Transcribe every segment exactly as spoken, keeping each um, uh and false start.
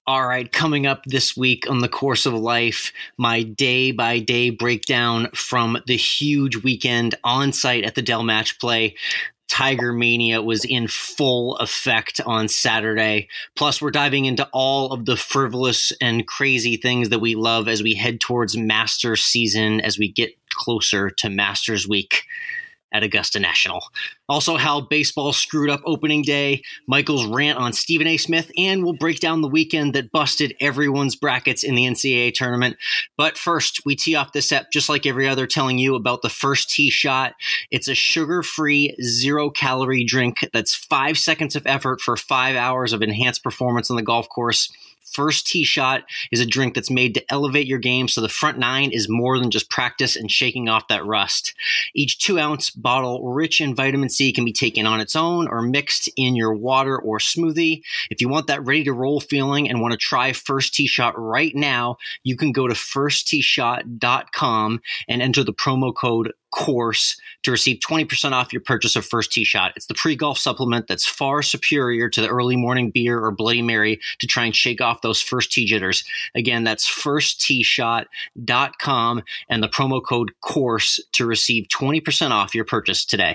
All right, coming up this week on The Course of Life, my day-by-day breakdown from the huge weekend on site at the Dell Match Play. Tiger Mania was in full effect on Saturday. Plus, we're diving into all of the frivolous and crazy things that we love as we head towards Masters season, as we get closer to Masters Week at Augusta National. Also, how baseball screwed up opening day, Michael's rant on Stephen A. Smith, and we'll break down the weekend that busted everyone's brackets in the N C double A tournament. But first, we tee off this ep just like every other, telling you about the First Tee Shot. It's a sugar-free, zero-calorie drink that's five seconds of effort for five hours of enhanced performance on the golf course. First Tee Shot is a drink that's made to elevate your game, so the front nine is more than just practice and shaking off that rust. Each two-ounce bottle, rich in vitamin C, can be taken on its own or mixed in your water or smoothie. If you want that ready-to-roll feeling and want to try First Tee Shot right now, you can go to first tee shot dot com and enter the promo code COURSE to receive twenty percent off your purchase of First Tee Shot. It's the pre-golf supplement that's far superior to the early morning beer or Bloody Mary to try and shake off those first tee jitters. Again, that's first tee shot dot com and the promo code COURSE to receive twenty percent off your purchase today.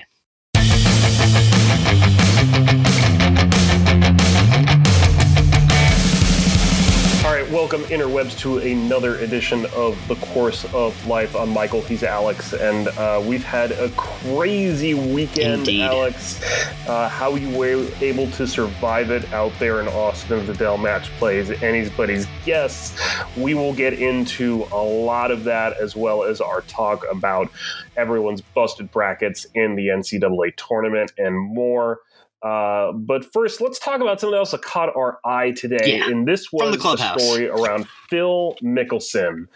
All right, welcome interwebs to another edition of The Course of Life. I'm Michael, he's Alex, and uh, we've had a crazy weekend, Indeed. Alex. Uh, how you were able to survive it out there in Austin at the Dell Match Play is anybody's guess. We will get into a lot of that, as well as our talk about everyone's busted brackets in the N C double A tournament and more. Uh, but first, let's talk about something else that caught our eye today. Yeah, and this was the the story around Phil Mickelson.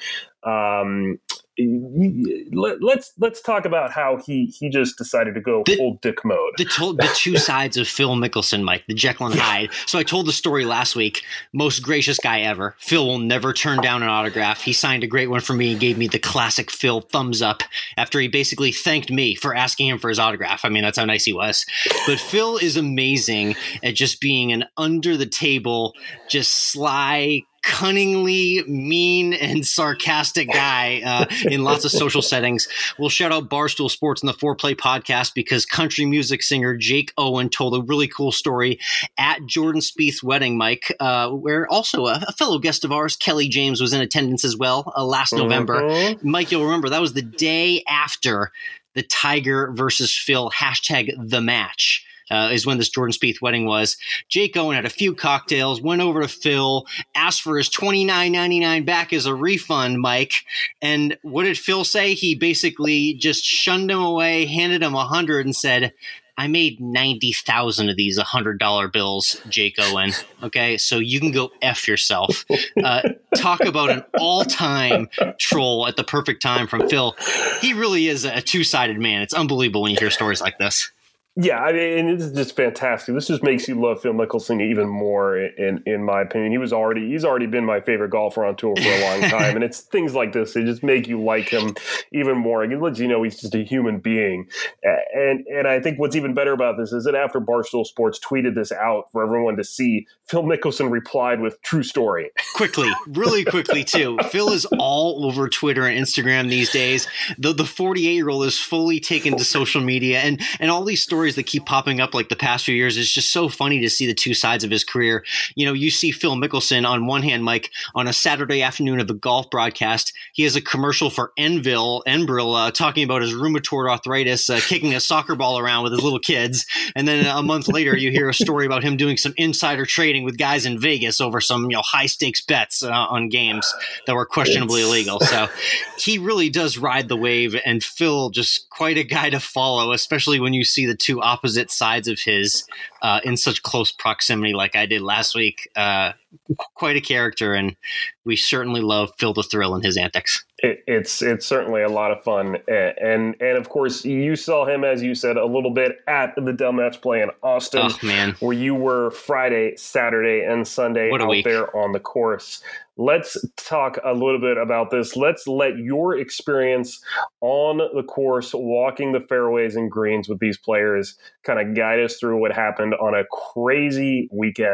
Um, let, let's let's talk about how he he just decided to go the, full dick mode. The, to- the two sides of Phil Mickelson, Mike, the Jekyll and Hyde. So I told the story last week. Most gracious guy ever. Phil will never turn down an autograph. He signed a great one for me and gave me the classic Phil thumbs up after he basically thanked me for asking him for his autograph. I mean, that's how nice he was. But Phil is amazing at just being an under the table, just sly, cunningly mean and sarcastic guy uh, in lots of social settings. We'll shout out Barstool Sports and the Foreplay podcast because country music singer Jake Owen told a really cool story at Jordan Spieth's wedding, Mike, uh, where also a, a fellow guest of ours, Kelly James, was in attendance as well uh, last mm-hmm. November. Mike, you'll remember that was the day after the Tiger versus Phil hashtag the match. Uh, is when this Jordan Spieth wedding was. Jake Owen had a few cocktails, went over to Phil, asked for his twenty-nine ninety-nine back as a refund, Mike. And what did Phil say? He basically just shunned him away, handed him a hundred and said, I made ninety thousand of these one hundred dollar bills, Jake Owen. Okay, so you can go F yourself. Uh, talk about an all-time troll at the perfect time from Phil. He really is a two-sided man. It's unbelievable when you hear stories like this. Yeah, I mean, and it's just fantastic. This just makes you love Phil Mickelson even more, in in my opinion. He was already he's already been my favorite golfer on tour for a long time, and it's things like this that just make you like him even more. It lets you know he's just a human being, and and I think what's even better about this is that after Barstool Sports tweeted this out for everyone to see, Phil Mickelson replied with "True story." Quickly, really quickly too. Phil is all over Twitter and Instagram these days. The the forty-eight year old is fully taken to social media, and and all these stories that keep popping up like the past few years. It's just so funny to see the two sides of his career. You know, you see Phil Mickelson on one hand, Mike, on a Saturday afternoon of the golf broadcast, he has a commercial for Envil, Enbril, uh, talking about his rheumatoid arthritis, uh, kicking a soccer ball around with his little kids. And then a month later, you hear a story about him doing some insider trading with guys in Vegas over some, you know, high stakes bets uh, on games that were questionably it's... illegal. So he really does ride the wave, and Phil just quite a guy to follow, especially when you see the two opposite sides of his uh, in such close proximity like I did last week. Uh, quite a character, and we certainly love Phil the Thrill and his antics. It, it's it's certainly a lot of fun, and, and and of course you saw him, as you said, a little bit at the Dell Match Play in Austin, oh, man. where you were Friday, Saturday, and Sunday out week. there on the course. Let's talk a little bit about this. Let's let your experience on the course, walking the fairways and greens with these players, kind of guide us through what happened on a crazy weekend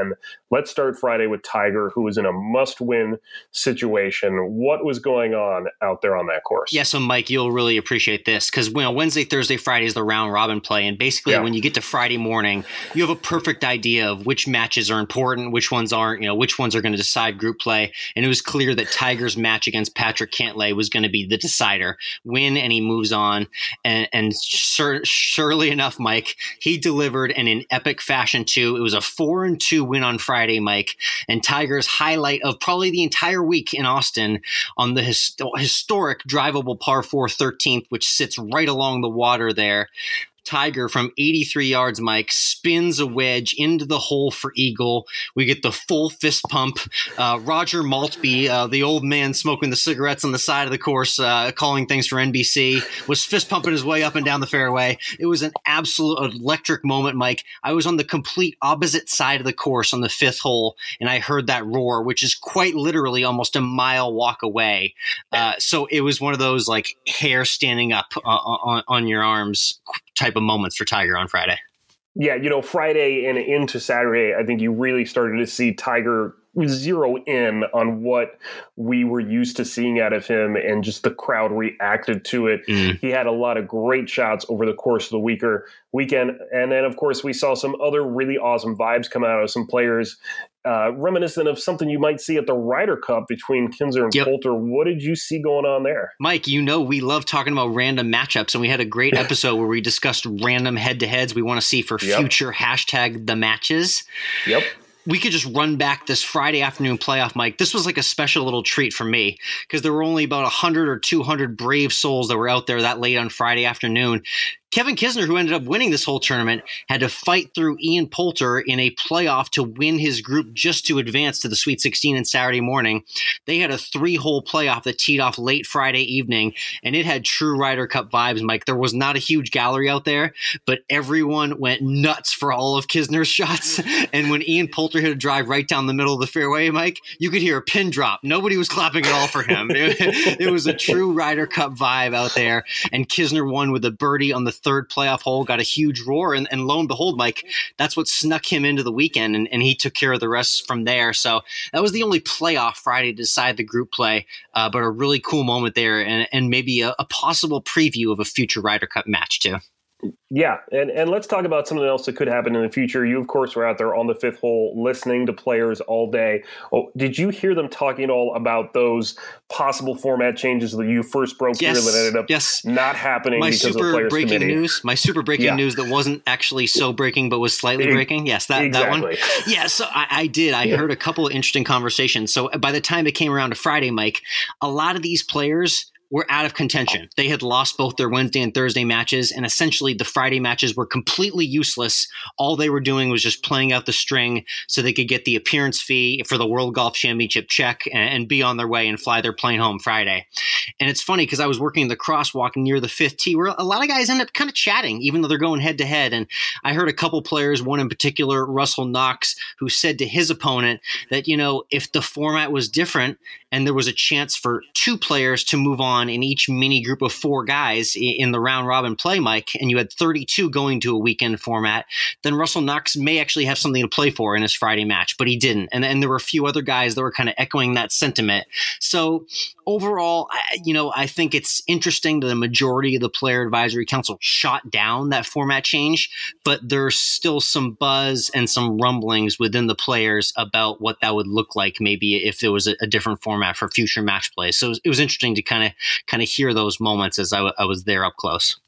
Let's start Friday with Tiger, who was in a must-win situation. What was going on out there on that course? Yeah, so Mike, you'll really appreciate this because, you know, Wednesday, Thursday, Friday is the round robin play. And basically yeah. when you get to Friday morning, you have a perfect idea of which matches are important, which ones aren't, you know, which ones are going to decide group play. And it was clear that Tiger's match against Patrick Cantlay was going to be the decider. Win and he moves on. And, and sur- surely enough, Mike, he delivered and in epic fashion too. It was a four and two win on Friday, Mike. And Tiger's highlight of probably the entire week in Austin on the his- historic drivable par four thirteenth, which sits right along the water there. Tiger from eighty-three yards, Mike, spins a wedge into the hole for eagle. We get the full fist pump. Uh, Roger Maltby, uh, the old man smoking the cigarettes on the side of the course, uh, calling things for N B C, was fist pumping his way up and down the fairway. It was an absolute electric moment, Mike. I was on the complete opposite side of the course on the fifth hole, and I heard that roar, which is quite literally almost a mile walk away. Uh, so it was one of those like hair standing up uh, on, on your arms type of moments for Tiger on Friday. Yeah, you know, Friday and into Saturday, I think you really started to see Tiger zero in on what we were used to seeing out of him, and just the crowd reacted to it. Mm. He had a lot of great shots over the course of the weaker weekend. And then, of course, we saw some other really awesome vibes come out of some players, uh, reminiscent of something you might see at the Ryder Cup between Kinsler and yep. Poulter. What did you see going on there? Mike, you know we love talking about random matchups, and we had a great episode where we discussed random head-to-heads we want to see for yep. future hashtag the matches. Yep. We could just run back this Friday afternoon playoff, Mike. This was like a special little treat for me because there were only about one hundred or two hundred brave souls that were out there that late on Friday afternoon. Kevin Kisner, who ended up winning this whole tournament, had to fight through Ian Poulter in a playoff to win his group just to advance to the Sweet sixteen on Saturday morning. They had a three-hole playoff that teed off late Friday evening, and it had true Ryder Cup vibes, Mike. There was not a huge gallery out there, but everyone went nuts for all of Kisner's shots. And when Ian Poulter hit a drive right down the middle of the fairway, Mike, you could hear a pin drop. Nobody was clapping at all for him. It, it was a true Ryder Cup vibe out there, and Kisner won with a birdie on the third playoff hole, got a huge roar, and, and lo and behold, Mike, that's what snuck him into the weekend, and, and he took care of the rest from there. So that was the only playoff Friday to decide the group play, uh, but a really cool moment there, and, and maybe a, a possible preview of a future Ryder Cup match too. Yeah, and, and let's talk about something else that could happen in the future. You, of course, were out there on the fifth hole listening to players all day. Oh, did you hear them talking at all about those possible format changes that you first broke yes, here that ended up yes. not happening my because of the super players' breaking committee? news, my super breaking yeah. news that wasn't actually so breaking but was slightly breaking? Yes, that, exactly. that one. Yeah, so I, I did. I yeah. heard a couple of interesting conversations. So by the time it came around to Friday, Mike, a lot of these players were out of contention. They had lost both their Wednesday and Thursday matches, and essentially the Friday matches were completely useless. All they were doing was just playing out the string so they could get the appearance fee for the World Golf Championship check and, and be on their way and fly their plane home Friday. And it's funny because I was working the crosswalk near the fifth tee where a lot of guys end up kind of chatting, even though they're going head to head. And I heard a couple players, one in particular, Russell Knox, who said to his opponent that, you know, if the format was different and there was a chance for two players to move on in each mini group of four guys in the round robin play, Mike, and you had thirty-two going to a weekend format, then Russell Knox may actually have something to play for in his Friday match, but he didn't. And, and there were a few other guys that were kind of echoing that sentiment. So overall, I, you know, I think it's interesting that the majority of the Player Advisory Council shot down that format change, but there's still some buzz and some rumblings within the players about what that would look like maybe if there was a, a different format for future match play. So it was, it was interesting to kind of kind of hear those moments as I, w- I was there up close.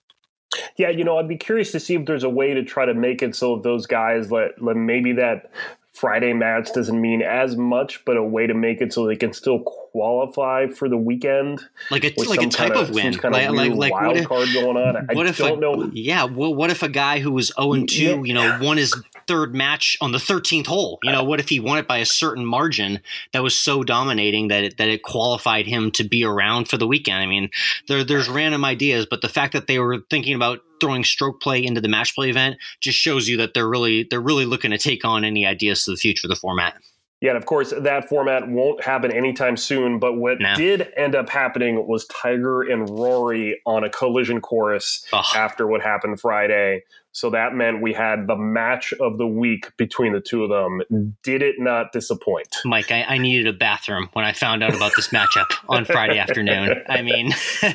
Yeah, you know, I'd be curious to see if there's a way to try to make it so those guys let, let maybe that Friday match doesn't mean as much, but a way to make it so they can still qualify for the weekend, like a like a type of, of win, kind like of like, like wild what if, card going on. What I if don't a, know. Yeah, well, what if a guy who was zero and two, yeah. you know, won his third match on the thirteenth hole? You know, what if he won it by a certain margin that was so dominating that it, that it qualified him to be around for the weekend? I mean, there there's random ideas, but the fact that they were thinking about throwing stroke play into the match play event just shows you that they're really they're really looking to take on any ideas to the future of the format. Yeah, and of course, that format won't happen anytime soon. But what no. did end up happening was Tiger and Rory on a collision course Ugh. after what happened Friday. So that meant we had the match of the week between the two of them. Did it not disappoint? Mike, I, I needed a bathroom when I found out about this matchup on Friday afternoon. I mean,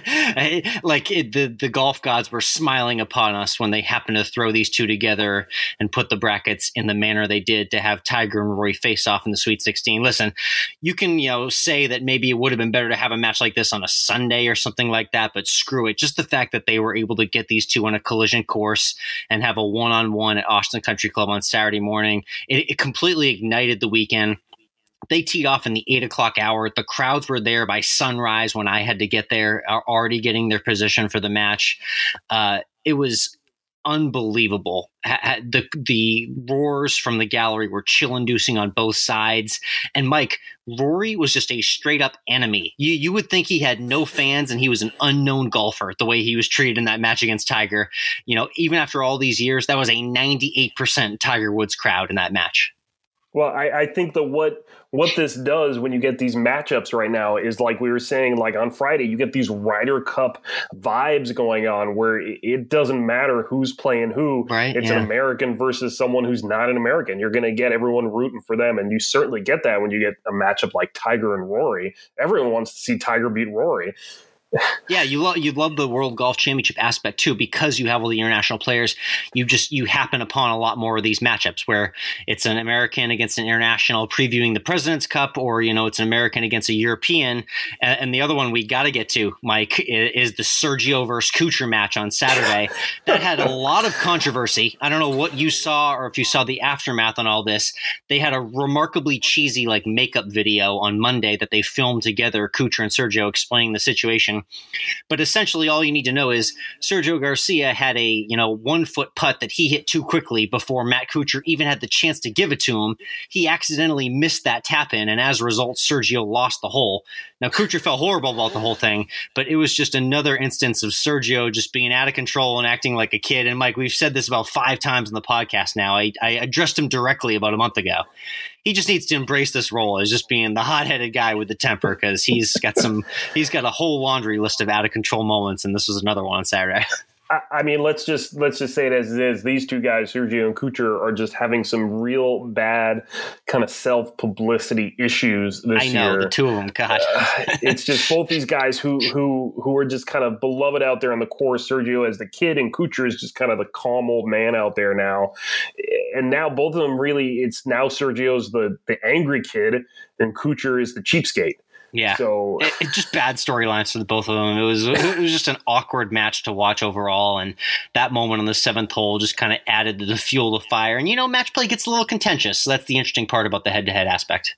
like it, the, the golf gods were smiling upon us when they happened to throw these two together and put the brackets in the manner they did to have Tiger and Rory face off in the Sweet sixteen. Listen, you can, you know, say that maybe it would have been better to have a match like this on a Sunday or something like that, but screw it. Just the fact that they were able to get these two on a collision course and have a one-on-one at Austin Country Club on Saturday morning, it, it completely ignited the weekend. They teed off in the eight o'clock hour. The crowds were there by sunrise when I had to get there, already getting their position for the match. Uh, it was unbelievable. The the roars from the gallery were chill-inducing on both sides. And Mike, Rory was just a straight-up enemy. You you would think he had no fans and he was an unknown golfer, the way he was treated in that match against Tiger. You know, even after all these years, that was a ninety-eight percent Tiger Woods crowd in that match. Well, I, I think that what what this does when you get these matchups right now is, like we were saying, like on Friday, you get these Ryder Cup vibes going on where it, it doesn't matter who's playing who. Right, it's yeah. an American versus someone who's not an American. You're going to get everyone rooting for them, and you certainly get that when you get a matchup like Tiger and Rory. Everyone wants to see Tiger beat Rory. Yeah, you love you love the World Golf Championship aspect too, because you have all the international players. You just you happen upon a lot more of these matchups where it's an American against an international previewing the President's Cup, or you know it's an American against a European. And, and the other one we got to get to, Mike, is, is the Sergio versus Kuchar match on Saturday. That had a lot of controversy. I don't know what you saw or if you saw the aftermath on all this. They had a remarkably cheesy like makeup video on Monday that they filmed together, Kuchar and Sergio, explaining the situation. But essentially all you need to know is Sergio Garcia had a, you know, one foot putt that he hit too quickly before Matt Kuchar even had the chance to give it to him. He accidentally missed that tap in, and as a result, Sergio lost the hole. Now, Kuchar felt horrible about the whole thing, but it was just another instance of Sergio just being out of control and acting like a kid. And Mike, we've said this about five times in the podcast now. I, I addressed him directly about a month ago. He just needs to embrace this role as just being the hot-headed guy with the temper, because he's got some, he's got a whole laundry list of out-of-control moments, and this was another one on Saturday. I mean, let's just let's just say it as it is. These two guys, Sergio and Kuchar, are just having some real bad kind of self-publicity issues this I know, year. the two of them, God. uh, it's just both these guys who who who are just kind of beloved out there on the course. Sergio as the kid, and Kuchar is just kind of the calm old man out there now. And now both of them really, it's now Sergio's the the angry kid, and Kuchar is the cheapskate. Yeah, so it, it just bad storylines for the both of them. It was it was just an awkward match to watch overall, and that moment on the seventh hole just kind of added to the fuel of fire. And you know, match play gets a little contentious, so that's the interesting part about the head-to-head aspect.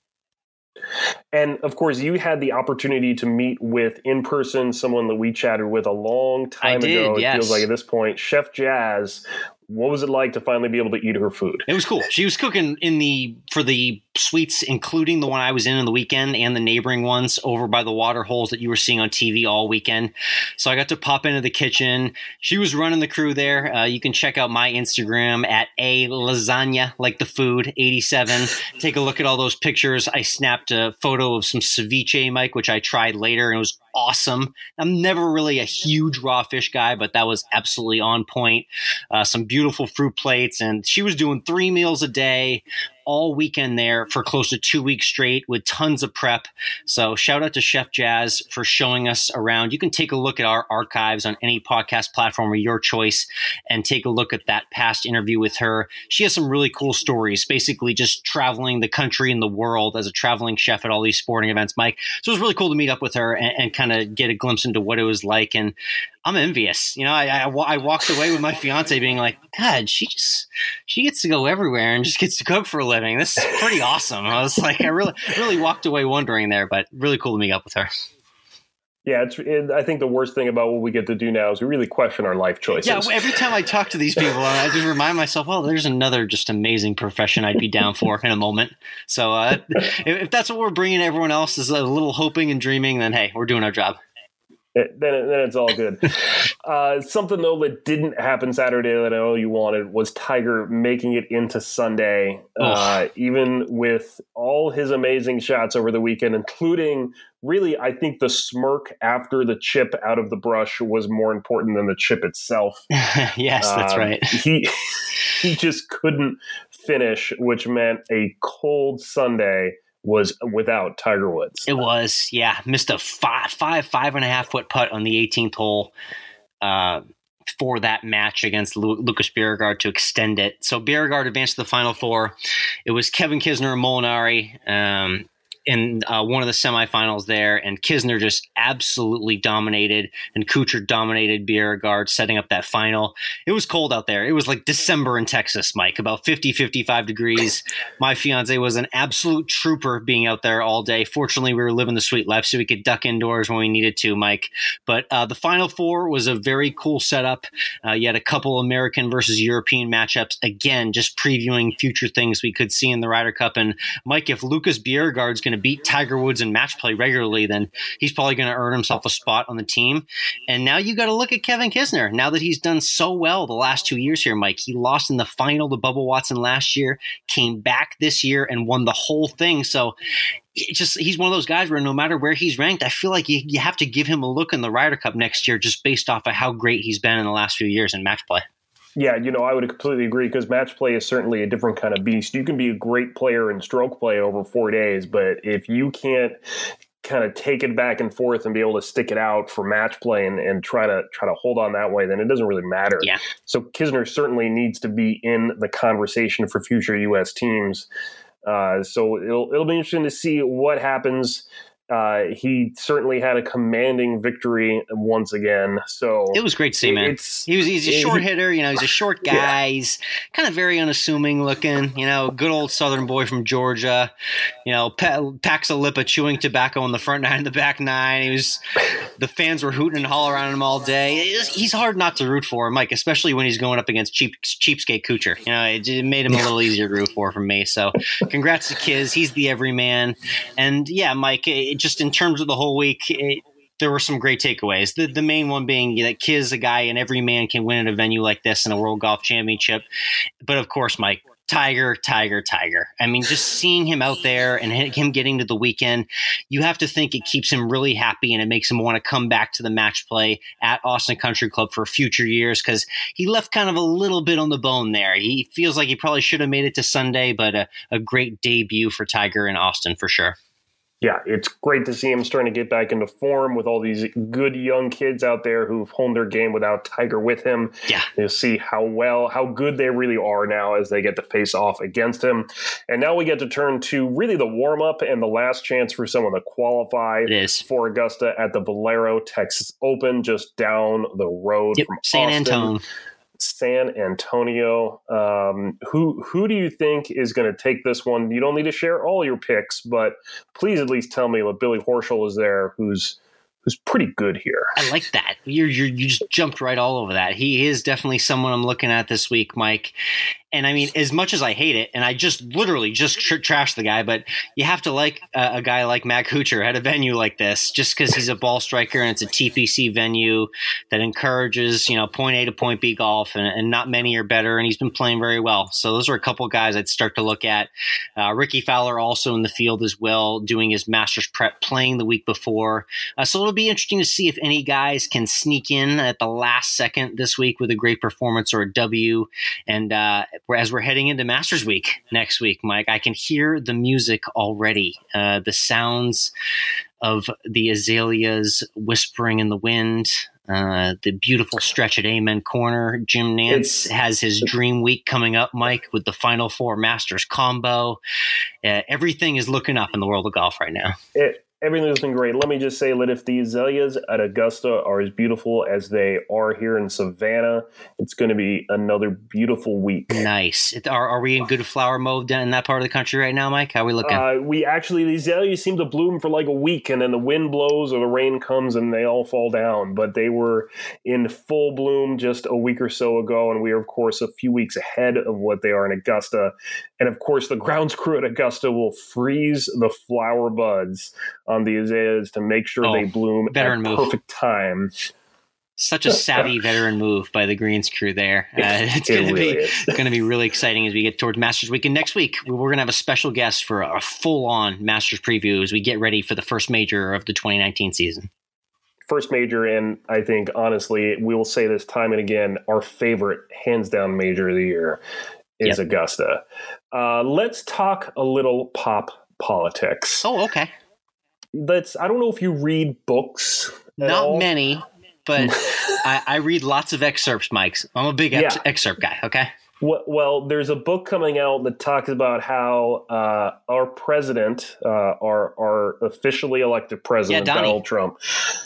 And of course, you had the opportunity to meet with in person someone that we chatted with a long time I did, ago. It yes. feels like at this point, Chef Jazz. What was it like to finally be able to eat her food? It was cool. She was cooking in the for the suites, including the one I was in on the weekend and the neighboring ones over by the water holes that you were seeing on T V all weekend. So I got to pop into the kitchen. She was running the crew there. Uh, you can check out my Instagram at a lasagna, like the food, eighty-seven. Take a look at all those pictures. I snapped a photo of some ceviche, Mike, which I tried later, and it was awesome. I'm never really a huge raw fish guy, but that was absolutely on point. Uh, some beautiful fruit plates, and she was doing three meals a day all weekend there for close to two weeks straight with tons of prep. So shout out to Chef Jazz for showing us around. You can take a look at our archives on any podcast platform of your choice and take a look at that past interview with her. She has some really cool stories, basically just traveling the country and the world as a traveling chef at all these sporting events, Mike. So it was really cool to meet up with her and, and kind of get a glimpse into what it was like. And I'm envious. You know, I, I, I walked away with my fiance being like, God, she just, she gets to go everywhere and just gets to cook for a living. This is pretty awesome. I was like, I really, really walked away wondering there, but really cool to meet up with her. Yeah, it's. It, I think the worst thing about what we get to do now is we really question our life choices. Yeah, every time I talk to these people, I just remind myself, well, there's another just amazing profession I'd be down for in a moment. So uh, if, if that's what we're bringing everyone else is a little hoping and dreaming, then hey, we're doing our job. It, then, then it's all good. uh, something, though, that didn't happen Saturday that I know you wanted was Tiger making it into Sunday, uh, even with all his amazing shots over the weekend, including really, I think the smirk after the chip out of the brush was more important than the chip itself. Yes, that's um, right. He he just couldn't finish, which meant a cold Sunday was without Tiger Woods. It was, yeah. Missed a five, five, five and a half foot putt on the eighteenth hole uh, for that match against Lu- Lucas Bjerregaard to extend it. So Bjerregaard advanced to the Final Four. It was Kevin Kisner and Molinari um, in uh, one of the semifinals there, and Kisner just absolutely dominated, and Kuchar dominated Bjerregaard, setting up that final. It was cold out there. It was like December in Texas, Mike, about fifty, fifty-five degrees. My fiance was an absolute trooper being out there all day. Fortunately, we were living the sweet life, so we could duck indoors when we needed to, Mike. But uh, the Final Four was a very cool setup. Uh, you had a couple American versus European matchups. Again, just previewing future things we could see in the Ryder Cup. And, Mike, if Lucas Bjerregaard's going to beat Tiger Woods in match play regularly, then he's probably going to earn himself a spot on the team. And now you got to look at Kevin Kisner. Now that he's done so well the last two years here, Mike, he lost in the final to Bubba Watson last year, came back this year and won the whole thing. So it just he's one of those guys where no matter where he's ranked, I feel like you, you have to give him a look in the Ryder Cup next year just based off of how great he's been in the last few years in match play. Yeah, you know, I would completely agree because match play is certainly a different kind of beast. You can be a great player in stroke play over four days, but if you can't kind of take it back and forth and be able to stick it out for match play and, and try to try to hold on that way, then it doesn't really matter. Yeah. So Kisner certainly needs to be in the conversation for future U S teams. Uh, so it'll it'll be interesting to see what happens. Uh, he certainly had a commanding victory once again. So it was great to see, man. He was he's a short he, hitter, you know, he's a short guy. Yeah. He's kind of very unassuming looking, you know, good old Southern boy from Georgia, you know, pa- packs a lip of chewing tobacco on the front nine and the back nine. He was, the fans were hooting and hollering around him all day. He's hard not to root for, Mike, especially when he's going up against cheap, cheapskate Kuchar. You know, it, it made him a little easier to root for from me. So congrats to Kiz. He's the everyman. And yeah, Mike, it, just in terms of the whole week, it, there were some great takeaways. The the main one being that Kiz, a guy, and every man can win at a venue like this in a World Golf Championship. But of course, Mike, Tiger, Tiger, Tiger. I mean, just seeing him out there and him getting to the weekend, you have to think it keeps him really happy and it makes him want to come back to the match play at Austin Country Club for future years because he left kind of a little bit on the bone there. He feels like he probably should have made it to Sunday, but a, a great debut for Tiger in Austin for sure. Yeah, it's great to see him starting to get back into form with all these good young kids out there who've honed their game without Tiger with him. Yeah. You'll see how well, how good they really are now as they get to face off against him. And now we get to turn to really the warm-up and the last chance for someone to qualify it is. for Augusta at the Valero Texas Open just down the road yep, from San Austin. Antonio. San Antonio. Um, who who do you think is going to take this one? You don't need to share all your picks, but please at least tell me what Billy Horschel is there, who's who's pretty good here. I like that. You you you just jumped right all over that. He is definitely someone I'm looking at this week, Mike. And I mean, as much as I hate it, and I just literally just tr- trashed the guy, but you have to like uh, a guy like Matt Kuchar at a venue like this, just because he's a ball striker and it's a T P C venue that encourages, you know, point A to point B golf, and, and not many are better, and he's been playing very well. So those are a couple guys I'd start to look at. Uh, Ricky Fowler also in the field as well, doing his Masters prep, playing the week before. Uh, so it'll be interesting to see if any guys can sneak in at the last second this week with a great performance or a W. And uh, as we're heading into Masters Week next week, Mike, I can hear the music already. Uh, the sounds of the azaleas whispering in the wind, uh, the beautiful stretch at Amen Corner. Jim Nantz it's, has his dream week coming up, Mike, with the Final Four Masters combo. Uh, everything is looking up in the world of golf right now. It, Everything's been great. Let me just say that if the azaleas at Augusta are as beautiful as they are here in Savannah, it's going to be another beautiful week. Nice. Are, are we in good flower mode in that part of the country right now, Mike? How are we looking? Uh, we actually, the azaleas seem to bloom for like a week, and then the wind blows or the rain comes and they all fall down. But they were in full bloom just a week or so ago, and we are, of course, a few weeks ahead of what they are in Augusta. And, of course, the grounds crew at Augusta will freeze the flower buds on the azaleas to make sure oh, they bloom at move. perfect time. Such a savvy veteran move by the Greens crew there. Uh, it's it going to really be going to be really exciting as we get towards Masters Week. And next week, we're going to have a special guest for a full-on Masters preview as we get ready for the first major of the twenty nineteen season. First major, and I think, honestly, we will say this time and again, our favorite, hands-down major of the year is yep. Augusta. Uh, let's talk a little pop politics. Oh, okay. Let's. I don't know if you read books at Not all. many. But I, I read lots of excerpts, Mike. I'm a big ex- yeah. excerpt guy, okay? Well, well, there's a book coming out that talks about how uh, our president, uh, our, our officially elected president, yeah, Donald Trump,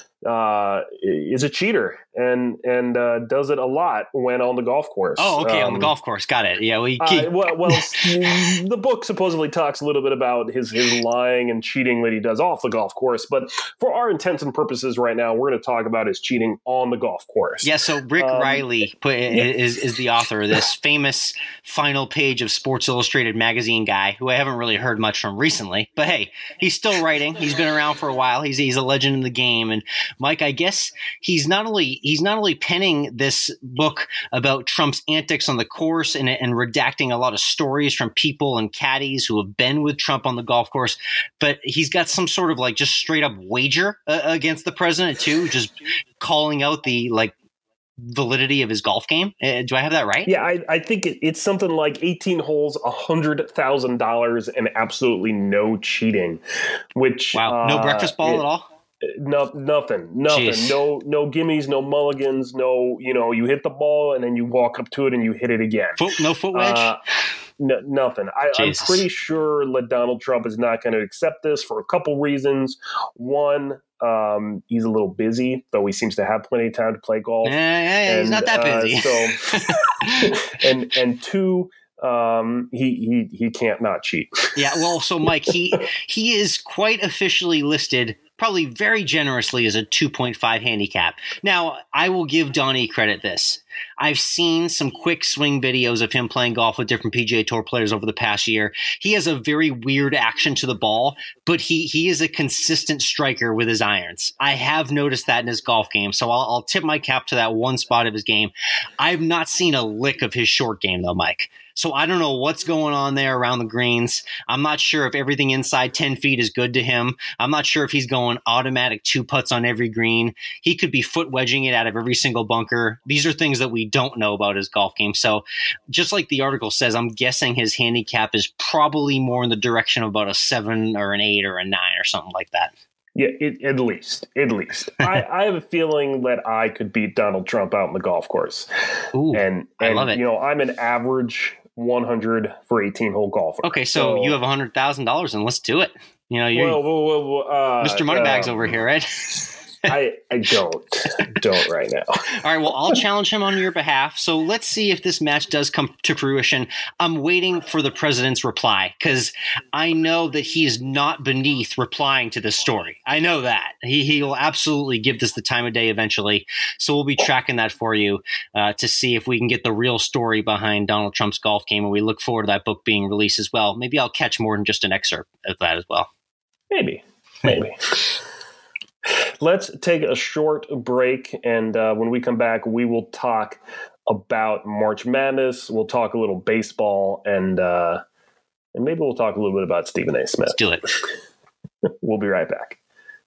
uh, is a cheater and and uh, does it a lot when on the golf course. Oh, okay, um, on the golf course. Got it. Yeah, we uh, well, well the book supposedly talks a little bit about his, his lying and cheating that he does off the golf course. But for our intents and purposes right now, we're going to talk about his cheating on the golf course. Yeah, so Rick um, Riley put, yeah. is, is the author of this famous final page of Sports Illustrated magazine guy, who I haven't really heard much from recently. But hey, he's still writing. He's been around for a while. He's he's a legend in the game. And Mike, I guess he's not only he's not only penning this book about Trump's antics on the course and, and redacting a lot of stories from people and caddies who have been with Trump on the golf course, but he's got some sort of like just straight up wager uh, against the president too, just calling out the like validity of his golf game. Uh, do I have that right? Yeah, I, I think it, it's something like eighteen holes, one hundred thousand dollars, and absolutely no cheating. Which wow, no uh, breakfast ball it, at all? No, nothing, nothing. Jeez. No, no gimmies, no mulligans, no. You know, you hit the ball and then you walk up to it and you hit it again. Foot, no foot wedge. Uh, no, nothing. I, I'm pretty sure that Donald Trump is not going to accept this for a couple reasons. One, um, he's a little busy, though he seems to have plenty of time to play golf. Yeah, yeah, yeah and, he's not that busy. Uh, so, and and two. Um, he, he, he can't not cheat. Yeah. Well, so Mike, he, he is quite officially listed probably very generously as a two point five handicap. Now, I will give Donnie credit this. I've seen some quick swing videos of him playing golf with different P G A Tour players over the past year. He has a very weird action to the ball, but he he is a consistent striker with his irons. I have noticed that in his golf game, so I'll, I'll tip my cap to that one spot of his game. I've not seen a lick of his short game, though, Mike. So I don't know what's going on there around the greens. I'm not sure if everything inside ten feet is good to him. I'm not sure if he's going automatic two putts on every green. He could be foot wedging it out of every single bunker. These are things that we don't know about his golf game. So just like the article says, I'm guessing his handicap is probably more in the direction of about a seven or an eight or a nine or something like that. Yeah, it, at least, at least. I, I have a feeling that I could beat Donald Trump out in the golf course. Ooh, and, and I love it. You know, I'm an average one hundred for eighteen hole golfer. Okay, so, so you have one hundred thousand dollars and let's do it. You know, you're well, well, well, uh, Mister Moneybags uh, over here, right? I, I don't. Don't right now. All right, well, I'll challenge him on your behalf. So let's see if this match does come to fruition. I'm waiting for the president's reply because I know that he is not beneath replying to this story. I know that. He he will absolutely give this the time of day eventually. So we'll be tracking that for you uh, to see if we can get the real story behind Donald Trump's golf game. And we look forward to that book being released as well. Maybe I'll catch more than just an excerpt of that as well. Maybe. Maybe. Let's take a short break, and uh, when we come back, we will talk about March Madness. We'll talk a little baseball, and uh, and maybe we'll talk a little bit about Stephen A. Smith. Let's do it. We'll be right back.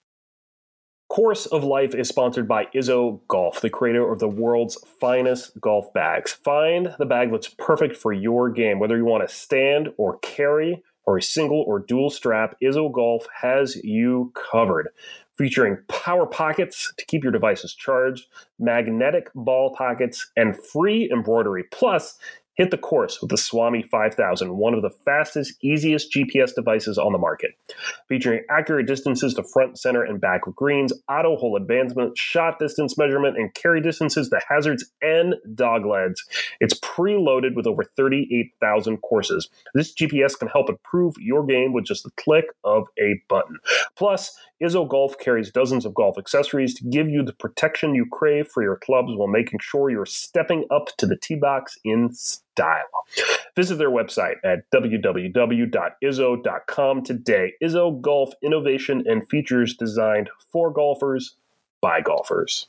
Course of Life is sponsored by Izzo Golf, the creator of the world's finest golf bags. Find the bag that's perfect for your game, whether you want to stand or carry or a single or dual strap. Izzo Golf has you covered. Featuring power pockets to keep your devices charged, magnetic ball pockets, and free embroidery. Plus, hit the course with the Swami five thousand, one of the fastest, easiest G P S devices on the market. Featuring accurate distances to front, center, and back of greens, auto hole advancement, shot distance measurement, and carry distances to hazards and dogleds. It's preloaded with over thirty-eight thousand courses. This G P S can help improve your game with just a click of a button. Plus, Izzo Golf carries dozens of golf accessories to give you the protection you crave for your clubs while making sure you're stepping up to the tee box in style. style. Visit their website at w w w dot izzo dot com today. Izzo Golf, innovation and features designed for golfers by golfers.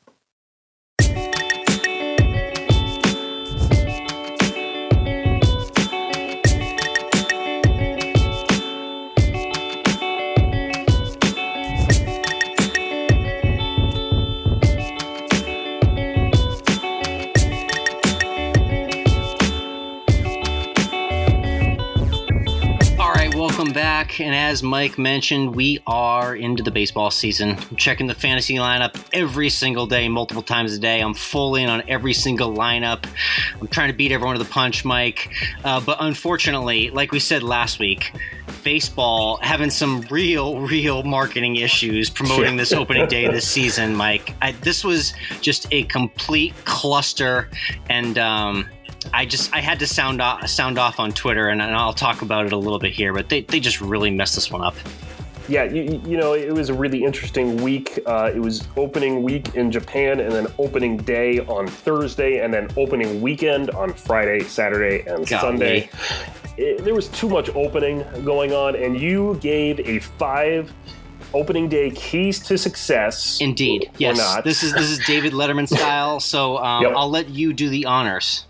Welcome back, and as Mike mentioned, we are into the baseball season. I'm checking the fantasy lineup every single day, multiple times a day. I'm full in on every single lineup. I'm trying to beat everyone to the punch, Mike. Uh, but unfortunately, like we said last week, baseball having some real, real marketing issues promoting this opening day this season, Mike. I, this was just a complete cluster, and um, I just I had to sound off, sound off on Twitter, and, and I'll talk about it a little bit here, but they, they just really messed this one up. Yeah, you, you know, it was a really interesting week. Uh, it was opening week in Japan, and then opening day on Thursday, and then opening weekend on Friday, Saturday, and Golly. Sunday. It, there was too much opening going on, and you gave a five opening day keys to success. Indeed, yes. Not. This is this is David Letterman style, so um, Yep. I'll let you do the honors.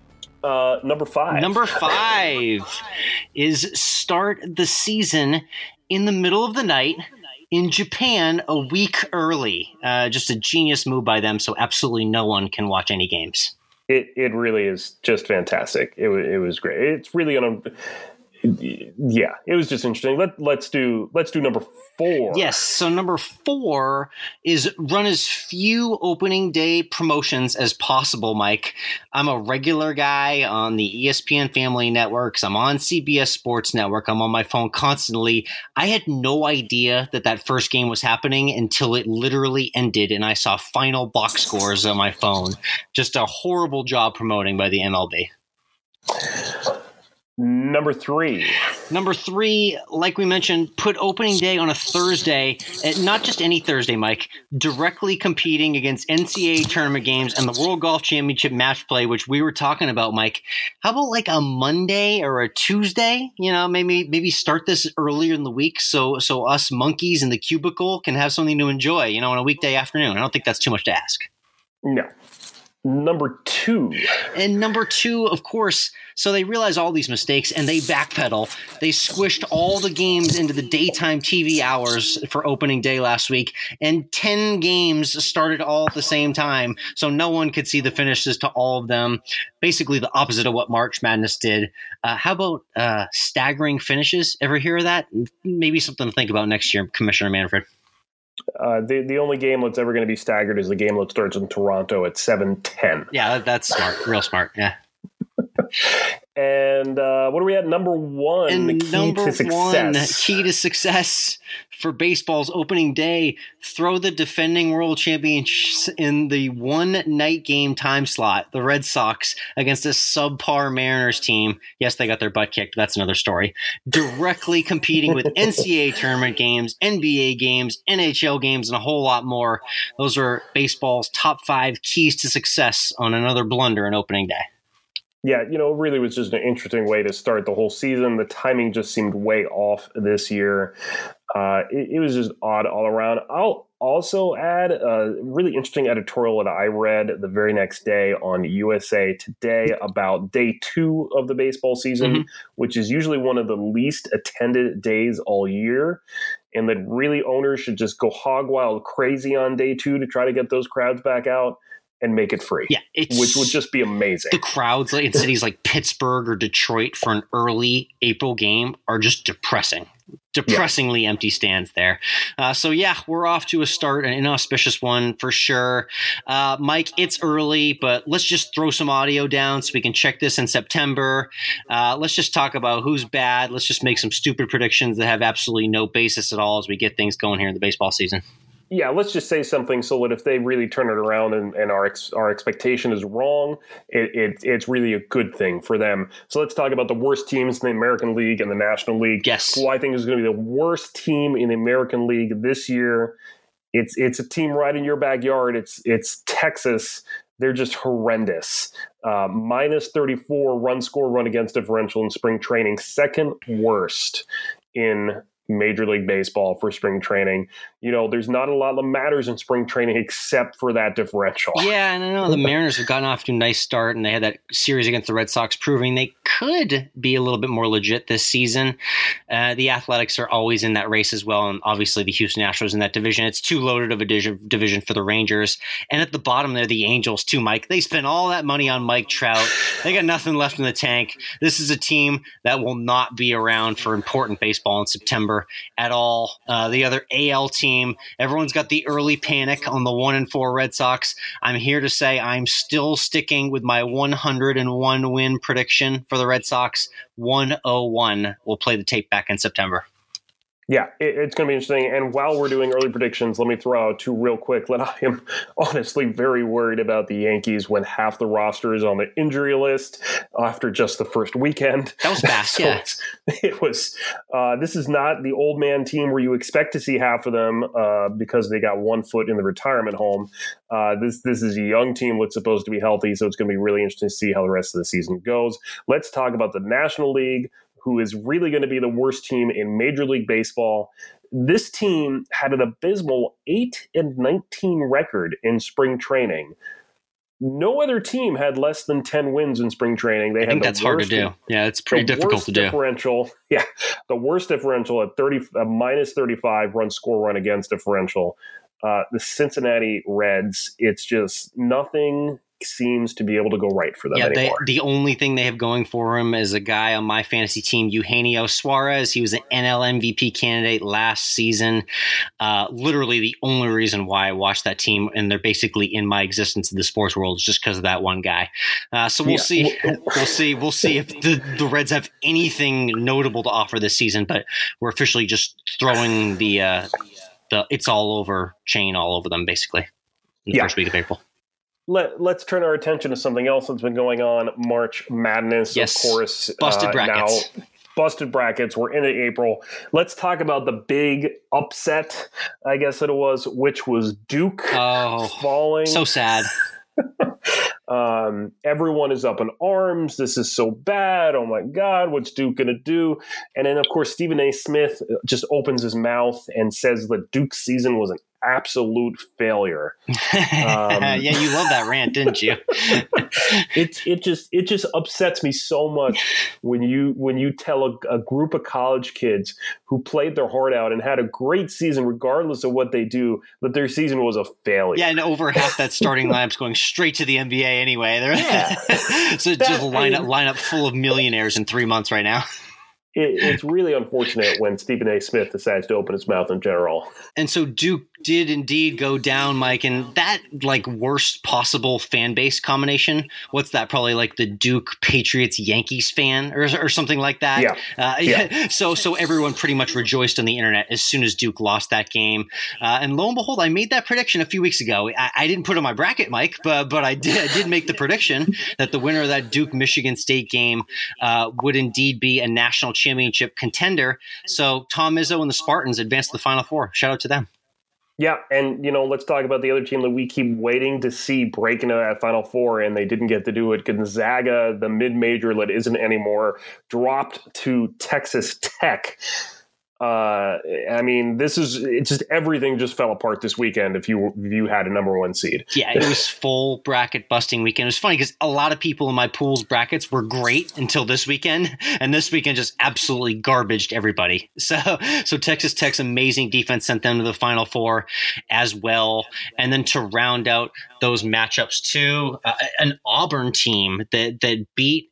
Uh, number five. Number five is start the season in the middle of the night in Japan a week early. Uh, just a genius move by them, so absolutely no one can watch any games. It it really is just fantastic. It was it was great. It's really on a yeah. It was just interesting. Let let's do let's do number four. Yes. So number four is run as few opening day promotions as possible, Mike. I'm a regular guy on the E S P N Family Networks. I'm on C B S Sports Network. I'm on my phone constantly. I had no idea that that first game was happening until it literally ended, and I saw final box scores on my phone. Just a horrible job promoting by the M L B. Number three. Number three, like we mentioned, put opening day on a Thursday, and not just any Thursday, Mike, directly competing against N C A A tournament games and the World Golf Championship match play, which we were talking about, Mike. How about like a Monday or a Tuesday? You know, maybe maybe start this earlier in the week so so us monkeys in the cubicle can have something to enjoy, you know, on a weekday afternoon. I don't think that's too much to ask. No. Number two. And number two, of course, so they realize all these mistakes and they backpedal. They squished all the games into the daytime T V hours for opening day last week, and ten games started all at the same time, so no one could see the finishes to all of them. Basically the opposite of what March Madness did. Uh, how about uh, staggering finishes? Ever hear of that? Maybe something to think about next year, Commissioner Manfred. Uh, the the only game that's ever going to be staggered is the game that starts in Toronto at seven ten. Yeah, that, that's smart. Real smart. Yeah. And uh, what are we at? Number one. And the key number to success. one key to success for baseball's opening day: throw the defending world champions in the one night game time slot. The Red Sox against a subpar Mariners team. Yes, they got their butt kicked. That's another story. Directly competing with N C A A tournament games, N B A games, N H L games, and a whole lot more. Those are baseball's top five keys to success on another blunder in opening day. Yeah, you know, it really was just an interesting way to start the whole season. The timing just seemed way off this year. Uh, it, it was just odd all around. I'll also add a really interesting editorial that I read the very next day on U S A Today about day two of the baseball season, mm-hmm. which is usually one of the least attended days all year. And that really owners should just go hog wild crazy on day two to try to get those crowds back out and make it free, yeah, it's, which would just be amazing. The crowds in cities like Pittsburgh or Detroit for an early April game are just depressing. Depressingly yeah. empty stands there. Uh, so, yeah, we're off to a start, an inauspicious one for sure. Uh, Mike, it's early, but let's just throw some audio down so we can check this in September. Uh, let's just talk about who's bad. Let's just make some stupid predictions that have absolutely no basis at all as we get things going here in the baseball season. Yeah, let's just say something so that if they really turn it around and, and our ex, our expectation is wrong, it, it, it's really a good thing for them. So let's talk about the worst teams in the American League and the National League. Yes. Who I think is going to be the worst team in the American League this year. It's it's a team right in your backyard. It's it's Texas. they're just horrendous. Uh, minus thirty-four run score, run against differential in spring training, second worst in Major League Baseball for spring training. You know, there's not a lot that matters in spring training except for that differential. Yeah, and I know the Mariners have gotten off to a nice start, and they had that series against the Red Sox proving they could be a little bit more legit this season. Uh, the Athletics are always in that race as well, and obviously the Houston Astros in that division. It's too loaded of a division division for the Rangers. And at the bottom there, the Angels too, Mike. They spent all that money on Mike Trout. They got nothing left in the tank. This is a team that will not be around for important baseball in September at all. Uh, the other A L team, everyone's got the early panic on the one and four Red Sox. I'm here to say I'm still sticking with my one hundred one win prediction for the Red Sox. one oh one. We'll play the tape back in September. Yeah, it, it's going to be interesting. And while we're doing early predictions, let me throw out two real quick that I am honestly very worried about the Yankees when half the roster is on the injury list after just the first weekend. That was fast, so yeah. It was. Uh, this is not the old man team where you expect to see half of them uh, because they got one foot in the retirement home. Uh, this this is a young team that's supposed to be healthy, so it's going to be really interesting to see how the rest of the season goes. Let's talk about the National League, who is really going to be the worst team in Major League Baseball. This team had an abysmal eight and nineteen record in spring training. No other team had less than ten wins in spring training. They I had think the that's hard to worst, do. Yeah, it's pretty the difficult worst to do. Differential, yeah, the worst differential at thirty, uh, minus thirty-five run score, run against differential. Uh, the Cincinnati Reds, it's just nothing seems to be able to go right for them yeah, anymore. They, the only thing they have going for him is a guy on my fantasy team, Eugenio Suarez. He was an N L M V P candidate last season. Uh, literally the only reason why I watched that team, and they're basically in my existence in the sports world, is just because of that one guy. Uh, so we'll Yeah. see. We'll see. We'll see if the, the Reds have anything notable to offer this season, but we're officially just throwing the, uh, the it's all over chain all over them, basically, in the Yeah. first week of April. Let, let's turn our attention to something else that's been going on. March Madness, Yes. of course. Busted uh, brackets. Now, busted brackets. We're into April. Let's talk about the big upset, I guess it was, which was Duke Oh, falling. so sad. Um, everyone is up in arms. This is so bad. Oh my God, what's Duke going to do? And then, of course, Stephen A. Smith just opens his mouth and says that Duke's season was an absolute failure. Um, yeah, you love that rant, didn't you? it it just it just upsets me so much when you when you tell a, a group of college kids who played their heart out and had a great season regardless of what they do that their season was a failure. Yeah, and over half that starting lineup's going straight to the N B A anyway. They're, Yeah. so That- just line I up mean- line up full of millionaires in three months right now. It, it's really unfortunate when Stephen A. Smith decides to open his mouth in general. And so Duke did indeed go down, Mike, and that like worst possible fan base combination. What's that? Probably like the Duke Patriots Yankees fan or, or something like that. Yeah. Uh, Yeah. So so everyone pretty much rejoiced on the internet as soon as Duke lost that game. Uh, and lo and behold, I made that prediction a few weeks ago. I, I didn't put it on my bracket, Mike, but but I did I did make the prediction that the winner of that Duke Michigan State game uh, would indeed be a national championship contender. So Tom Izzo and the Spartans advanced to the Final Four. Shout out to them. Yeah, and, you know, let's talk about the other team that we keep waiting to see break into that Final Four, and they didn't get to do it. Gonzaga, the mid-major that isn't anymore, dropped to Texas Tech. Uh, I mean, this is it's just everything just fell apart this weekend if you if you had a number one seed. Yeah, it was full bracket busting weekend. It was funny because a lot of people in my pool's brackets were great until this weekend, and this weekend just absolutely garbaged everybody. So, so Texas Tech's amazing defense sent them to the Final Four as well, and then to round out those matchups too, uh, an Auburn team that that beat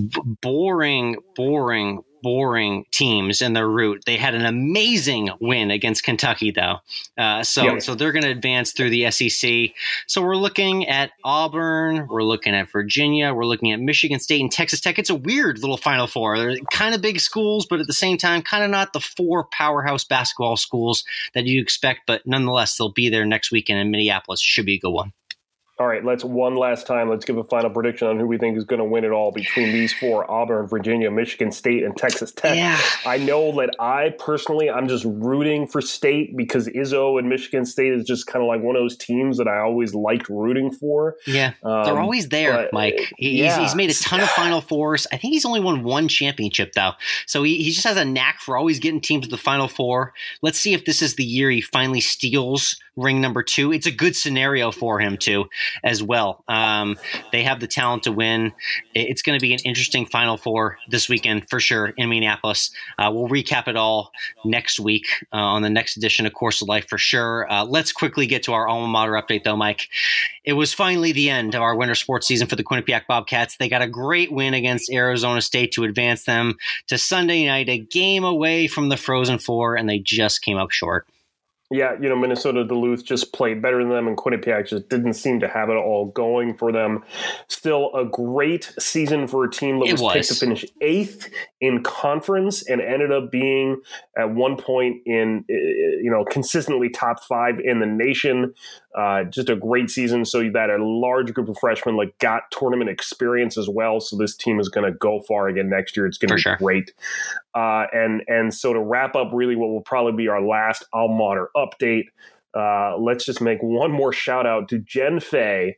boring, boring. boring teams in their route. They had an amazing win against Kentucky, though. Uh, so Yeah. so they're going to advance through the S E C. So we're looking at Auburn. We're looking at Virginia. We're looking at Michigan State and Texas Tech. It's a weird little Final Four. They're kind of big schools, but at the same time, kind of not the four powerhouse basketball schools that you expect. But nonetheless, they'll be there next weekend in Minneapolis. Should be a good one. All right, let's one last time. Let's give a final prediction on who we think is going to win it all between these four: Auburn, Virginia, Michigan State, and Texas Tech. Yeah. I know that I personally, I'm just rooting for State because Izzo and Michigan State is just kind of like one of those teams that I always liked rooting for. Yeah, um, they're always there, but, Mike. He, yeah. he's, he's made a ton of Final Fours. I think he's only won one championship, though. So he, he just has a knack for always getting teams to the Final Four. Let's see if this is the year he finally steals ring number two. It's a good scenario for him, too, as well. Um, they have the talent to win. It's going to be an interesting Final Four this weekend for sure in Minneapolis. Uh, we'll recap it all next week uh, on the next edition of Course of Life for sure. Uh, let's quickly get to our alma mater update, though, Mike. It was finally the end of our winter sports season for the Quinnipiac Bobcats. They got a great win against Arizona State to advance them to Sunday night, a game away from the Frozen Four, and they just came up short. Yeah, you know, Minnesota Duluth just played better than them, and Quinnipiac just didn't seem to have it all going for them. Still a great season for a team that was, was picked to finish eighth in conference and ended up being at one point in, you know, consistently top five in the nation. Uh, just a great season. So that a large group of freshmen like got tournament experience as well. So this team is going to go far again next year. It's going to be sure. great. Uh, and and so to wrap up, really, what will probably be our last alma mater update. Uh, let's just make one more shout out to Jen Fay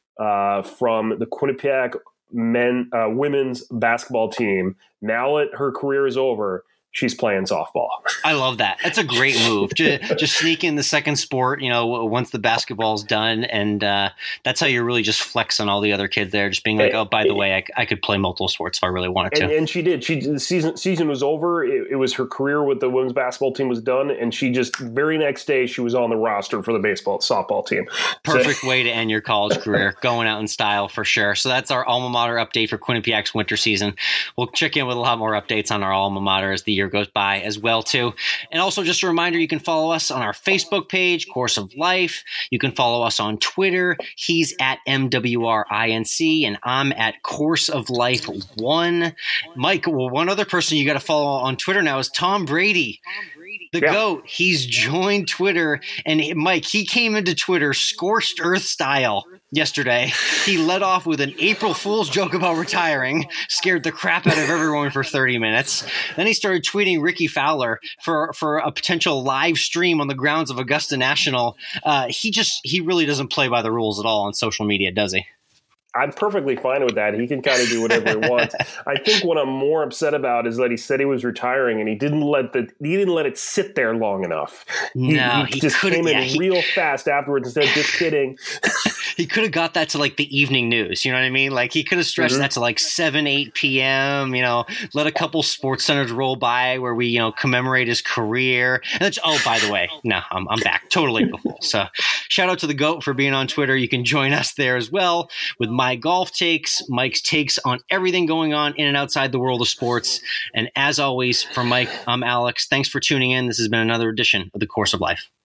uh, from the Quinnipiac men uh, women's basketball team. Now that her career is over, she's playing softball. I love that. That's a great move. just, just sneak in the second sport, you know, once the basketball's done. And uh, that's how you're really just flexing all the other kids there, just being like, oh, by the way, I, I could play multiple sports if I really wanted to. And, and she did. She the season season was over. It, it was her career with the women's basketball team was done. And she just very next day, she was on the roster for the baseball softball team. Perfect so. way to end your college career, going out in style for sure. So that's our alma mater update for Quinnipiac's winter season. We'll check in with a lot more updates on our alma mater as the year goes by as well too. And also just a reminder, you can follow us on our Facebook page, Course of Life. You can follow us on Twitter. He's at M W R I N C and I'm at Course of Life one. Mike, well, one other person you got to follow on Twitter now is Tom Brady. The yeah. GOAT. He's joined Twitter. And Mike, he came into Twitter scorched earth style yesterday. He led off with an April Fool's joke about retiring, scared the crap out of everyone for thirty minutes. Then he started tweeting Ricky Fowler for, for a potential live stream on the grounds of Augusta National. Uh, he just, he really doesn't play by the rules at all on social media, does he? I'm perfectly fine with that. He can kind of do whatever he wants. I think what I'm more upset about is that he said he was retiring and he didn't let the he didn't let it sit there long enough. He, no, he, he just came in yeah, he, real fast afterwards and said, "Just kidding." He could have got that to like the evening news. You know what I mean? Like he could have stretched mm-hmm. that to like seven, eight p.m. You know, let a couple sports centers roll by where we you know commemorate his career. And that's, oh, by the way, no, I'm I'm back, totally April. So shout out to the GOAT for being on Twitter. You can join us there as well with my My golf takes, Mike's takes on everything going on in and outside the world of sports. And as always, for Mike, I'm Alex. Thanks for tuning in. This has been another edition of The Course of Life.